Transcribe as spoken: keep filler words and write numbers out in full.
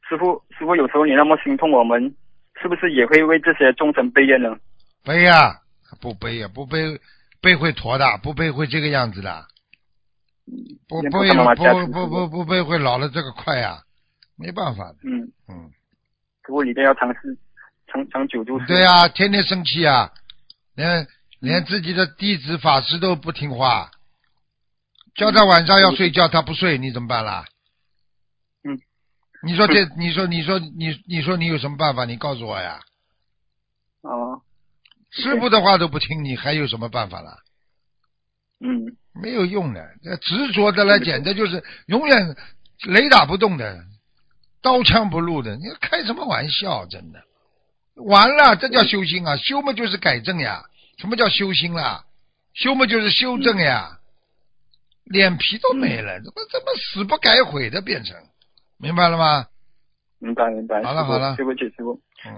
师傅，师傅有时候你那么心痛，我们是不是也会为这些众生背业呢？ 背呀、啊，不背呀、啊，不背背会驼的，不背会这个样子的。不背不不不不背会老了这个快呀、啊，没办法的。 嗯嗯， 师傅一定要尝试长长久住。 对呀、啊，天天生气啊，连连自己的弟子法师都不听话，叫他晚上要睡觉，他不睡，你怎么办啦？ 嗯， 你说这，你说你说你你说你有什么办法？你告诉我呀。 哦， 师傅的话都不听，你还有什么办法了？ 嗯， 没有用的，这执着的来简直就是永远雷打不动的，刀枪不入的。你开什么玩笑？真的，完了，这叫修心啊！修嘛就是改正呀。什么叫修心啦？修嘛就是修正呀。嗯、脸皮都没了，怎么怎么死不改悔的变成？明白了吗？ 明白明白。 好了好了， 对不起师傅。